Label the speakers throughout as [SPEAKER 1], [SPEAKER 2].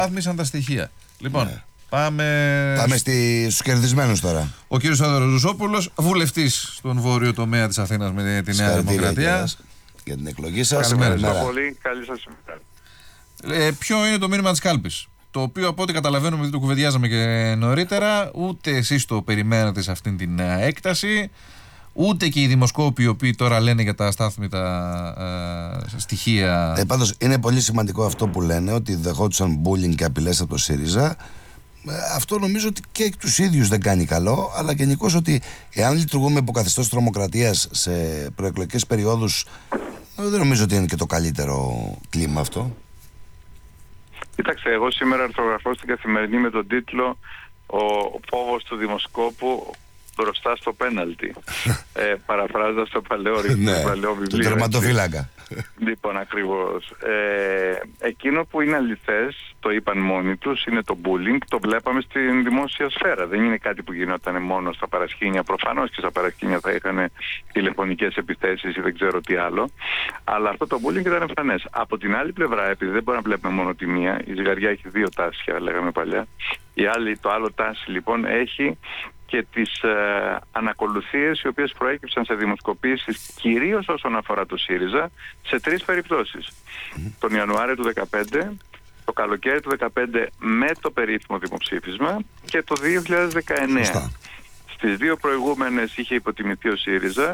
[SPEAKER 1] Άθμισαν τα στοιχεία. Λοιπόν, πάμε
[SPEAKER 2] στους κερδισμένους τώρα.
[SPEAKER 1] Ο κύριος Θόδωρος Ρουσόπουλος, βουλευτής στον βόρειο τομέα της Αθήνας με τη Νέα Δημοκρατία.
[SPEAKER 2] Για την εκλογή σας.
[SPEAKER 3] Καλημέρα πολύ. Καλή σας ημέρα.
[SPEAKER 1] Ποιο είναι το μήνυμα της κάλπης? Το οποίο από ό,τι καταλαβαίνουμε, γιατί το κουβεντιάζαμε και νωρίτερα, ούτε εσείς το περιμένατε σε αυτήν την έκταση, ούτε και οι δημοσκόποι οι οποίοι τώρα λένε για τα αστάθμητα στοιχεία.
[SPEAKER 2] Πάντως είναι πολύ σημαντικό αυτό που λένε, ότι δεχόντουσαν bullying και απειλές από το ΣΥΡΙΖΑ. Αυτό νομίζω ότι και τους ίδιους δεν κάνει καλό, αλλά γενικώς ότι εάν λειτουργούμε υπό καθεστώς τρομοκρατίας σε προεκλογικές περιόδους, δεν νομίζω ότι είναι και το καλύτερο κλίμα αυτό.
[SPEAKER 3] Κοίταξε, εγώ σήμερα αρθρογραφώ στην Καθημερινή με τον τίτλο «Ο φόβος του δημοσκόπου μπροστά στο πέναλτι». Παραφράζοντας το παλαιό βιβλίο.
[SPEAKER 2] Του τερματοφύλακα.
[SPEAKER 3] Λοιπόν, ακριβώς. Εκείνο που είναι αληθές, το είπαν μόνοι τους, είναι το bullying. Το βλέπαμε στην δημόσια σφαίρα. Δεν είναι κάτι που γινόταν μόνο στα παρασκήνια. Προφανώς και στα παρασκήνια θα είχαν τηλεφωνικές επιθέσεις ή δεν ξέρω τι άλλο. Αλλά αυτό το bullying ήταν εμφανές. Από την άλλη πλευρά, επειδή δεν μπορούμε να βλέπουμε μόνο τη μία, η ζυγαριά έχει δύο τάσια, λέγαμε παλιά. Το άλλο τάση λοιπόν έχει και τις ανακολουθίες οι οποίες προέκυψαν σε δημοσκοπήσεις, κυρίως όσον αφορά το ΣΥΡΙΖΑ, σε τρεις περιπτώσεις. Τον Ιανουάριο του 2015, το καλοκαίρι του 2015 με το περίφημο δημοψήφισμα και το 2019. Στις δύο προηγούμενες είχε υποτιμηθεί ο ΣΥΡΙΖΑ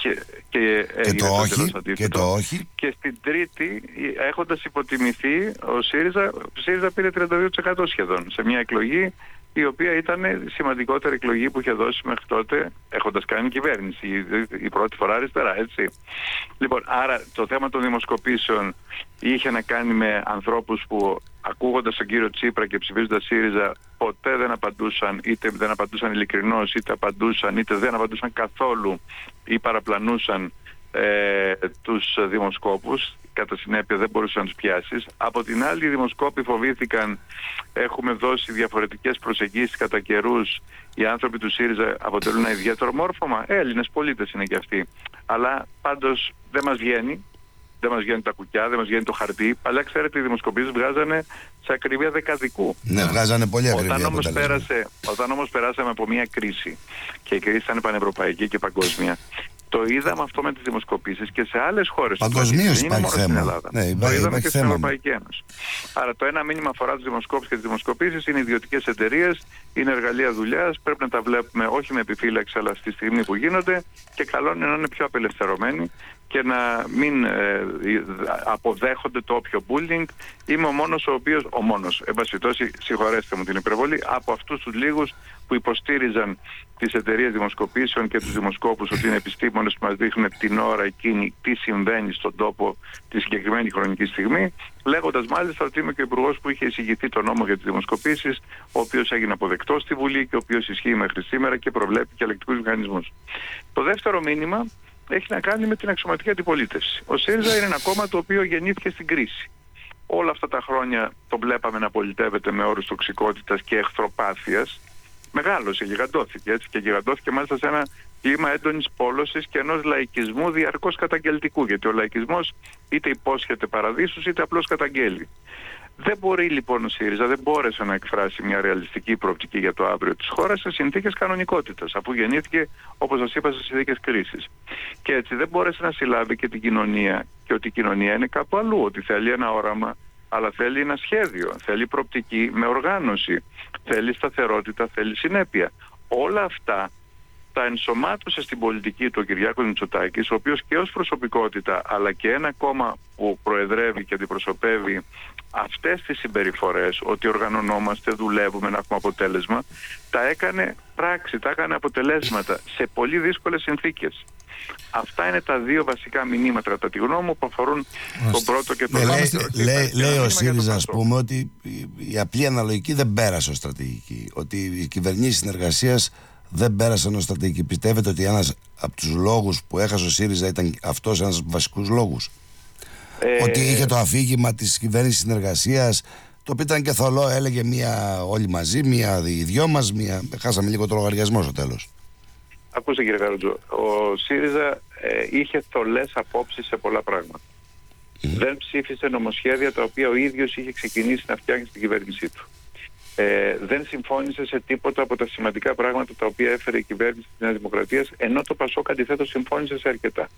[SPEAKER 2] και το όχι.
[SPEAKER 3] Και στην τρίτη, έχοντας υποτιμηθεί ο ΣΥΡΙΖΑ πήρε 32% σχεδόν σε μια εκλογή η οποία ήταν η σημαντικότερη εκλογή που είχε δώσει μέχρι τότε, έχοντας κάνει κυβέρνηση, η πρώτη φορά αριστερά, έτσι. Λοιπόν, άρα το θέμα των δημοσκοπήσεων είχε να κάνει με ανθρώπους που ακούγοντας τον κύριο Τσίπρα και ψηφίζοντας ΣΥΡΙΖΑ ποτέ δεν απαντούσαν, είτε δεν απαντούσαν ειλικρινώς, είτε δεν απαντούσαν καθόλου ή παραπλανούσαν τους δημοσκόπους. Κατά συνέπεια δεν μπορούσαν να τους πιάσεις. Από την άλλη οι δημοσκόποι φοβήθηκαν, έχουμε δώσει διαφορετικές προσεγγίσεις κατά καιρούς, οι άνθρωποι του ΣΥΡΙΖΑ αποτελούν ένα ιδιαίτερο μόρφωμα, Έλληνες πολίτες είναι και αυτοί, αλλά πάντως δεν μας βγαίνει τα κουκιά, δεν μας βγαίνει το χαρτί. Παλιά ξέρετε οι δημοσκοπήσεις βγάζανε σε ακριβία δεκαδικού.
[SPEAKER 2] Ναι, βγάζανε πολύ ακριβία.
[SPEAKER 3] Όταν όμως περάσαμε από μια κρίση και η κρίση ήταν πανευρωπαϊκή και παγκόσμια, το είδαμε αυτό με τις δημοσκοπήσεις και σε άλλες χώρες.
[SPEAKER 2] Παγκοσμίως υπάρχει θέμα.
[SPEAKER 3] Το είδαμε και στην Ευρωπαϊκή Ένωση. Άρα το ένα μήνυμα αφορά τους δημοσκόπους και τις δημοσκοπήσεις, είναι ιδιωτικές εταιρείες, είναι εργαλεία δουλειάς, πρέπει να τα βλέπουμε όχι με επιφύλαξη αλλά στη στιγμή που γίνονται και καλό είναι να είναι πιο απελευθερωμένοι και να μην αποδέχονται το όποιο bullying. Είμαι ο μόνος, εν πάση περιπτώσει, συγχωρέστε μου την υπερβολή, από αυτούς τους λίγους που υποστήριζαν τις εταιρείες δημοσκοπήσεων και τους δημοσκόπους ότι είναι επιστήμονες που μας δείχνουν την ώρα εκείνη τι συμβαίνει στον τόπο τη συγκεκριμένη χρονική στιγμή, λέγοντας μάλιστα ότι είμαι και ο υπουργός που είχε εισηγηθεί το νόμο για τις δημοσκοπήσεις, ο οποίος έγινε αποδεκτός στη Βουλή και ο οποίος ισχύει μέχρι σήμερα και προβλέπει και ελεκτικούς μηχανισμούς. Το δεύτερο μήνυμα έχει να κάνει με την αξιωματική αντιπολίτευση. Ο ΣΥΡΙΖΑ είναι ένα κόμμα το οποίο γεννήθηκε στην κρίση. Όλα αυτά τα χρόνια το βλέπαμε να πολιτεύεται με όρους τοξικότητας και εχθροπάθειας. Μεγάλωσε, γιγαντώθηκε έτσι και γιγαντώθηκε μάλιστα σε ένα κλίμα έντονης πόλωσης και ενός λαϊκισμού διαρκώς καταγγελτικού. Γιατί ο λαϊκισμός είτε υπόσχεται παραδείσους είτε απλώς καταγγέλει. Δεν μπορεί λοιπόν ο ΣΥΡΙΖΑ, δεν μπόρεσε να εκφράσει μια ρεαλιστική προοπτική για το αύριο της χώρας σε συνθήκες κανονικότητας, αφού γεννήθηκε, όπως σας είπα, σε συνθήκες κρίσης. Και έτσι δεν μπόρεσε να συλλάβει και την κοινωνία, και ότι η κοινωνία είναι κάπου αλλού, ότι θέλει ένα όραμα, αλλά θέλει ένα σχέδιο, θέλει προοπτική με οργάνωση, θέλει σταθερότητα, θέλει συνέπεια. Όλα αυτά τα ενσωμάτωσε στην πολιτική του ο Κυριάκος Μητσοτάκης, ο οποίος και ως προσωπικότητα αλλά και ένα κόμμα που προεδρεύει και αντιπροσωπεύει αυτές τις συμπεριφορές, ότι οργανωνόμαστε, δουλεύουμε να έχουμε αποτέλεσμα, τα έκανε πράξη, τα έκανε αποτελέσματα σε πολύ δύσκολες συνθήκες. Αυτά είναι τα δύο βασικά μηνύματα κατά τη γνώμη μου που αφορούν τον πρώτο και τον δεύτερο.
[SPEAKER 2] Λέει ο ΣΥΡΙΖΑ, ας πούμε, ότι η απλή αναλογική δεν πέρασε ως στρατηγική, ότι οι κυβερνήσεις συνεργασίας δεν πέρασαν ως στρατηγική. Πιστεύετε ότι ένας από τους λόγους που έχασε ο ΣΥΡΙΖΑ ήταν αυτός ένας από τους βασικούς λόγους? Ότι είχε το αφήγημα της κυβέρνησης συνεργασίας, το οποίο ήταν και θολό, έλεγε μία όλοι μαζί, μία οι δυο μας, μία... χάσαμε λίγο το λογαριασμό στο τέλος.
[SPEAKER 3] Ακούστε κύριε Καρατζό, ο ΣΥΡΙΖΑ είχε θολές απόψεις σε πολλά πράγματα. Δεν ψήφισε νομοσχέδια τα οποία ο ίδιος είχε ξεκινήσει να φτιάχνει στην κυβέρνησή του. Δεν συμφώνησε σε τίποτα από τα σημαντικά πράγματα τα οποία έφερε η κυβέρνηση της Νέας Δημοκρατίας, ενώ το ΠΑΣΟΚ αντιθέτως συμφώνησε σε αρκετά.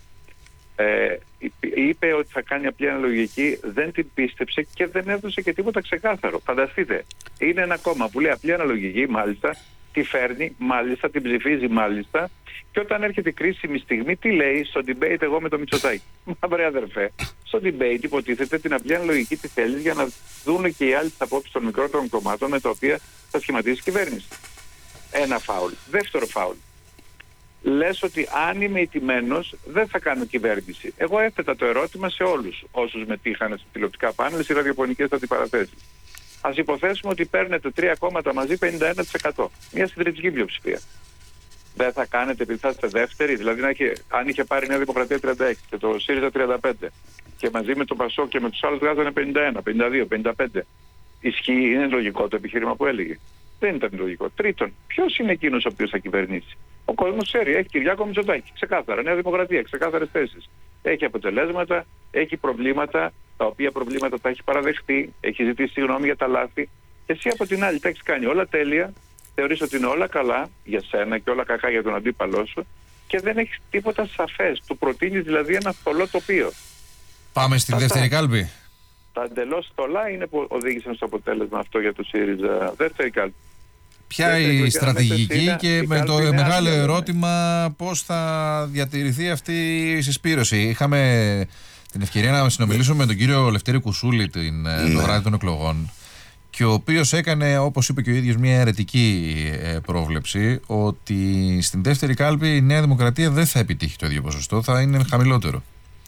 [SPEAKER 3] Είπε ότι θα κάνει απλή αναλογική, δεν την πίστεψε και δεν έδωσε και τίποτα ξεκάθαρο. Φανταστείτε, είναι ένα κόμμα που λέει απλή αναλογική, μάλιστα, τη φέρνει, μάλιστα, την ψηφίζει, μάλιστα, και όταν έρχεται η κρίσιμη στιγμή, τι λέει στο debate εγώ με το Μητσοτάκη? Μα βρε αδερφέ, στο debate υποτίθεται την απλή αναλογική τη θέλει για να δουν και οι άλλοι τις απόψεις των μικρότερων κομμάτων με τα οποία θα σχηματίσει η κυβέρνηση. Ένα φάουλ. Δεύτερο φάουλ. Λες ότι αν είμαι ηττημένος δεν θα κάνω κυβέρνηση. Εγώ έθετα το ερώτημα σε όλους όσους μετήχαν σε τηλεοπτικά πάνελ ή ραδιοφωνικές αντιπαραθέσεις. Ας υποθέσουμε ότι παίρνετε 3 κόμματα μαζί 51%. Μια συντριπτική πλειοψηφία. Δεν θα κάνετε επειδή θα είστε δεύτεροι? Δηλαδή αν είχε πάρει η Νέα Δημοκρατία 36 και το ΣΥΡΙΖΑ 35 και μαζί με τον ΠΑΣΟΚ και με τους άλλους βγάζανε 51, 52, 55. Ισχύει, είναι λογικό το επιχείρημα που έλεγε? Δεν ήταν λογικό. Τρίτον, ποιος είναι εκείνος ο οποίος θα κυβερνήσει? Ο κόσμος ξέρει, έχει Κυριάκο Μητσοτάκη, ξεκάθαρα. Νέα Δημοκρατία, ξεκάθαρες θέσεις. Έχει αποτελέσματα, έχει προβλήματα, τα οποία προβλήματα τα έχει παραδεχτεί, έχει ζητήσει συγγνώμη για τα λάθη. Εσύ από την άλλη τα έχεις κάνει όλα τέλεια, θεωρείς ότι είναι όλα καλά για σένα και όλα κακά για τον αντίπαλό σου και δεν έχεις τίποτα σαφές. Του προτείνεις δηλαδή ένα θολό τοπίο.
[SPEAKER 1] Πάμε στην δεύτερη κάλπη.
[SPEAKER 3] Τα εντελώς θολά είναι που οδήγησαν στο αποτέλεσμα αυτό για το ΣΥΡΙΖΑ. Δεύτερη κάλπη.
[SPEAKER 1] Ποια η στρατηγική και με το μεγάλο ερώτημα πώς θα διατηρηθεί αυτή η συσπήρωση? Είχαμε την ευκαιρία να συνομιλήσουμε με τον κύριο Λευτέρη Κουσούλη το βράδυ των εκλογών και ο οποίος έκανε, όπως είπε και ο ίδιος, μια αιρετική πρόβλεψη ότι στην δεύτερη κάλπη η Νέα Δημοκρατία δεν θα επιτύχει το ίδιο ποσοστό, θα είναι χαμηλότερο.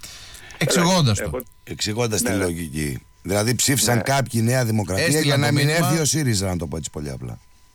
[SPEAKER 2] Εξηγώντας τη λογική. Δηλαδή ψήφισαν κάποιοι Νέα Δημοκρατία για να μην έρθει ο ΣΥΡΙΖΑ, να το πω έτσι πολύ απλά.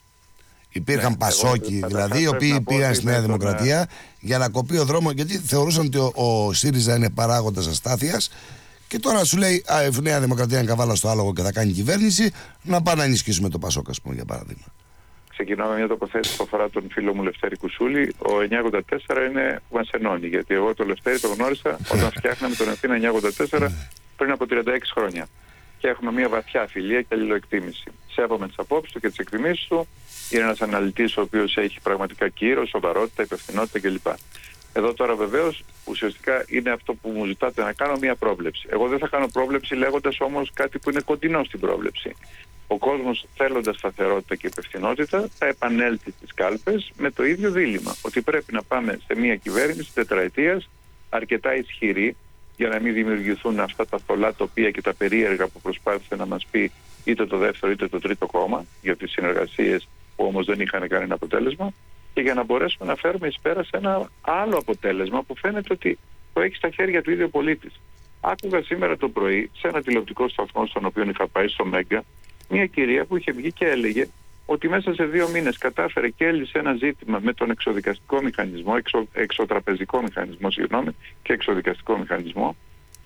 [SPEAKER 2] Υπήρχαν πασόκοι δηλαδή οι οποίοι πήγαν στη Νέα Δημοκρατία για να κοπεί ο δρόμο, γιατί θεωρούσαν ότι ο ΣΥΡΙΖΑ είναι παράγοντας αστάθειας και τώρα σου λέει η Νέα Δημοκρατία είναι καβάλα στο άλογο και θα κάνει κυβέρνηση, να πάμε να ενισχύσουμε το ΠΑΣΟΚ, ας πούμε, για παράδειγμα. Ξεκινάω
[SPEAKER 3] με μια τοποθέτηση που αφορά τον φίλο μου Λευτέρη Κουσούλη. Ο 984 είναι που μας ενώνει, γιατί εγώ τον Λευτέρη τον γνώρισα όταν φτιάχναμε τον Αθήνα 984 πριν από 36 χρόνια. Και έχουμε μια βαθιά φιλία και αλληλοεκτίμηση. Σέβομαι τις απόψεις του και τις εκτιμήσεις του. Είναι ένας αναλυτής ο οποίος έχει πραγματικά κύρος, σοβαρότητα, υπευθυνότητα κλπ. Εδώ τώρα βεβαίως ουσιαστικά είναι αυτό που μου ζητάτε να κάνω, μια πρόβλεψη. Εγώ δεν θα κάνω πρόβλεψη λέγοντας όμως κάτι που είναι κοντινό στην πρόβλεψη. Ο κόσμος, θέλοντας σταθερότητα και υπευθυνότητα, θα επανέλθει στις κάλπες με το ίδιο δίλημμα. Ότι πρέπει να πάμε σε μια κυβέρνηση τετραετίας αρκετά ισχυρή, για να μην δημιουργηθούν αυτά τα θολά τοπία και τα περίεργα που προσπάθησε να μας πει είτε το δεύτερο είτε το τρίτο κόμμα για τις συνεργασίες που όμως δεν είχαν κανένα αποτέλεσμα, και για να μπορέσουμε να φέρουμε εις πέρα σε ένα άλλο αποτέλεσμα που φαίνεται ότι το έχει στα χέρια του ίδιου πολίτης. Άκουγα σήμερα το πρωί σε ένα τηλεοπτικό σταθμό στον οποίο είχα πάει, στο Μέγκα, μια κυρία που είχε βγει και έλεγε ότι μέσα σε 2 μήνες κατάφερε και έλυσε ένα ζήτημα με τον εξοδικαστικό μηχανισμό, εξωτραπεζικό μηχανισμό, και εξοδικαστικό μηχανισμό,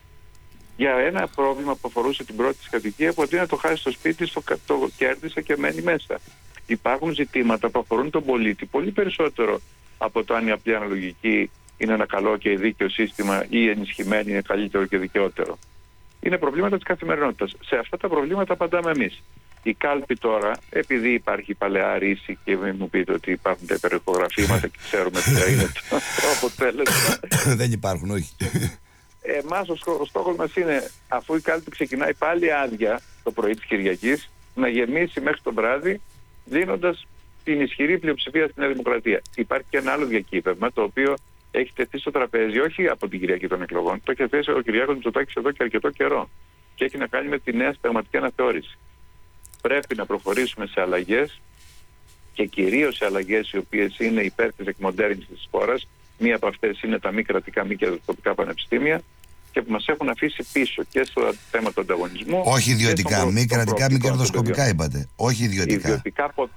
[SPEAKER 3] για ένα πρόβλημα που αφορούσε την πρώτη της κατοικία, που αντί να το χάσει στο σπίτι, το κέρδισε και μένει μέσα. Υπάρχουν ζητήματα που αφορούν τον πολίτη πολύ περισσότερο από το αν η απλή αναλογική είναι ένα καλό και δίκαιο σύστημα ή η ενισχυμένη είναι καλύτερο και δικαιότερο. Είναι προβλήματα της καθημερινότητας. Σε αυτά τα προβλήματα απαντάμε εμείς. Η κάλπη τώρα, επειδή υπάρχει παλαιά ρίση και μην μου πείτε ότι υπάρχουν τα υπερηχογραφήματα και ξέρουμε ποια είναι το αποτέλεσμα.
[SPEAKER 2] Δεν υπάρχουν, όχι.
[SPEAKER 3] Εμάς ο στόχος μας είναι, αφού η κάλπη ξεκινάει πάλι άδεια το πρωί της Κυριακής, να γεμίσει μέχρι το βράδυ, δίνοντας την ισχυρή πλειοψηφία στην Νέα Δημοκρατία. Υπάρχει και ένα άλλο διακύβευμα, το οποίο έχει τεθεί στο τραπέζι, όχι από την Κυριακή των εκλογών, το έχει θέσει ο Κυριάκος Μητσοτάκης εδώ και αρκετό καιρό. Και έχει να κάνει με τη νέα συνταγματική αναθεώρηση. Πρέπει να προχωρήσουμε σε αλλαγές και κυρίως σε αλλαγές οι οποίες είναι υπέρ της εκμοντέρνησης της χώρας. Μία από αυτές είναι τα μη κρατικά, μη κερδοσκοπικά πανεπιστήμια και που μας έχουν αφήσει πίσω και στο θέμα του ανταγωνισμού.
[SPEAKER 2] Όχι ιδιωτικά, μη κρατικά, μη κερδοσκοπικά είπατε. Όχι ιδιωτικά.
[SPEAKER 3] Ιδιωτικά ποτέ.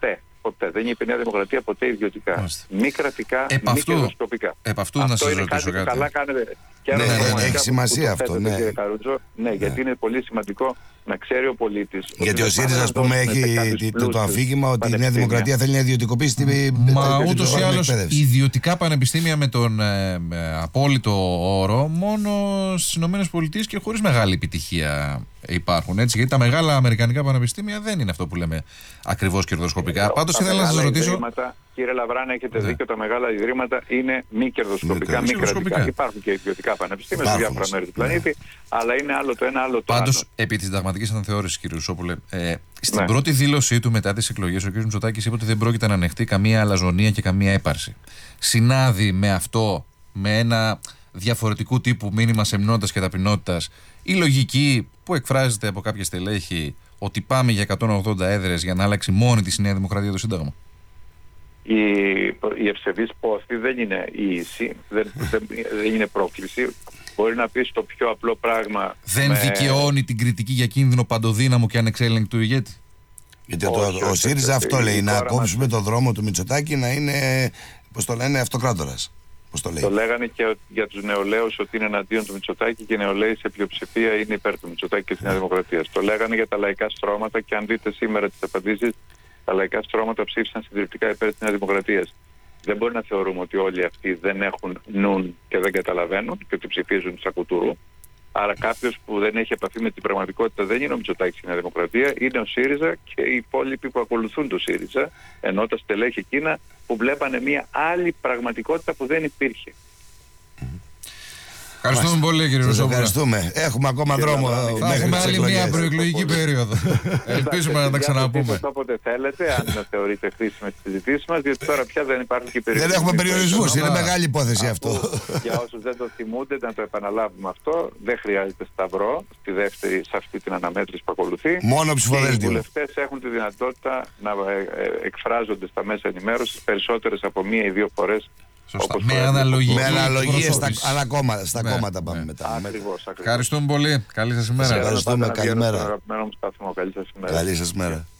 [SPEAKER 3] ποτέ. Δεν είπε η Νέα Δημοκρατία ποτέ ιδιωτικά. Μη κρατικά, μη κερδοσκοπικά.
[SPEAKER 1] Αυτό να σας ρωτήσω κάτι.
[SPEAKER 3] Καλά κάνετε.
[SPEAKER 2] Έχει σημασία αυτό.
[SPEAKER 3] Ναι, γιατί είναι πολύ σημαντικό να ξέρει ο πολίτης.
[SPEAKER 2] Γιατί ο ΣΥΡΙΖΑ, ας πούμε, έχει το αφήγημα ότι η Νέα Δημοκρατία θέλει να ιδιωτικοποιήσει την.
[SPEAKER 1] Μα ούτως ή άλλως ιδιωτικά πανεπιστήμια με τον απόλυτο όρο μόνο στις ΗΠΑ και χωρίς μεγάλη επιτυχία υπάρχουν. Έτσι, γιατί τα μεγάλα αμερικανικά πανεπιστήμια δεν είναι αυτό που λέμε ακριβώς κερδοσκοπικά. Πάντως ήθελα να σας ρωτήσω.
[SPEAKER 3] Κύριε Λαβράνα, έχετε δίκιο, τα μεγάλα ιδρύματα είναι μη κερδοσκοπικά, μη κρατικά. Υπάρχουν και ιδιωτικά πανεπιστήμια σε διάφορα μέρη του πλανήτη, αλλά είναι άλλο το ένα, άλλο το άλλο.
[SPEAKER 1] Πάντως, επί της συνταγματικής αναθεώρησης, κύριε Ρουσόπουλε, στην πρώτη δήλωσή του μετά τις εκλογές, ο κ. Μητσοτάκης είπε ότι δεν πρόκειται να ανεχτεί καμία αλαζονία και καμία έπαρση. Συνάδει με αυτό, με ένα διαφορετικού τύπου μήνυμα σεμνότητας και ταπεινότητας, η λογική που εκφράζεται από κάποια στελέχη ότι πάμε για 180 έδρες για να αλλάξει μόνη της η Νέα Δημοκρατία το Σύνταγμα?
[SPEAKER 3] Η ευσεβής πόθη δεν είναι ίση, δεν είναι πρόκληση. Μπορεί να πει το πιο απλό πράγμα.
[SPEAKER 1] Δεν δικαιώνει την κριτική για κίνδυνο παντοδύναμου και ανεξέλεγκτου ηγέτη.
[SPEAKER 2] Γιατί ο ΣΥΡΙΖΑ αυτό λέει, να κόψουμε το δρόμο του Μητσοτάκη να είναι, πώς το λένε, αυτοκράτορας.
[SPEAKER 3] Το λέγανε και για τους νεολαίους ότι είναι εναντίον του Μητσοτάκη και οι νεολαίοι σε πλειοψηφία είναι υπέρ του Μητσοτάκη και της Νέας Δημοκρατίας. Το λέγανε για τα λαϊκά στρώματα και αν δείτε σήμερα τις απαντήσεις, τα λαϊκά στρώματα ψήφισαν συντριπτικά υπέρ της Νέας Δημοκρατίας. Δεν μπορεί να θεωρούμε ότι όλοι αυτοί δεν έχουν νουν και δεν καταλαβαίνουν και ότι ψηφίζουν σαν κουτουρού. Άρα κάποιος που δεν έχει επαφή με την πραγματικότητα δεν είναι ο Μητσοτάκης στη Νέα Δημοκρατία, είναι ο ΣΥΡΙΖΑ και οι υπόλοιποι που ακολουθούν το ΣΥΡΙΖΑ, ενώ τα στελέχη εκείνα που βλέπανε μια άλλη πραγματικότητα που δεν υπήρχε.
[SPEAKER 1] Ευχαριστούμε πολύ, κύριε Ρουσόπουλε.
[SPEAKER 2] Ευχαριστούμε. Έχουμε ακόμα δρόμο.
[SPEAKER 1] Θα έχουμε άλλη μια προεκλογική περίοδο. Ελπίζουμε να τα ξαναπούμε.
[SPEAKER 3] Όποτε θέλετε, αν θεωρείτε χρήσιμε τις συζητήσεις μας, διότι τώρα πια δεν υπάρχουν και περιορισμούς.
[SPEAKER 2] Δεν έχουμε περιορισμούς. Είναι μεγάλη υπόθεση αυτό.
[SPEAKER 3] Για όσους δεν το θυμούνται, να το επαναλάβουμε αυτό, δεν χρειάζεται σταυρό σε αυτή την αναμέτρηση που ακολουθεί.
[SPEAKER 2] Μόνο ψηφοδέλτιο.
[SPEAKER 3] Οι βουλευτές έχουν τη δυνατότητα να εκφράζονται στα μέσα ενημέρωσης περισσότερες από μία ή δύο φορές.
[SPEAKER 1] Με αναλογίες
[SPEAKER 2] στα κόμματα πάμε μετά.
[SPEAKER 3] Ακριβώς.
[SPEAKER 1] Ευχαριστούμε πολύ. Καλή σας ημέρα.
[SPEAKER 2] Ευχαριστούμε. Καλημέρα.
[SPEAKER 3] Καλή σας ημέρα.